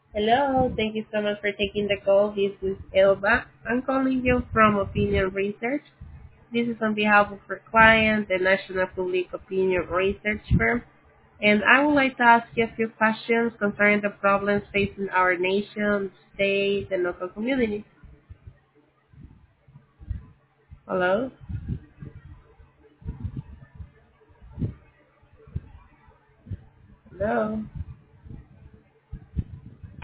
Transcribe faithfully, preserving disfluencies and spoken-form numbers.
Hello, thank you so much for taking the call. This is Elba. I'm calling you from Opinion Research. This is on behalf of our client, the National Public Opinion Research Firm. And I would like to ask you a few questions concerning the problems facing our nation, state, and local communities. Hello? Hello?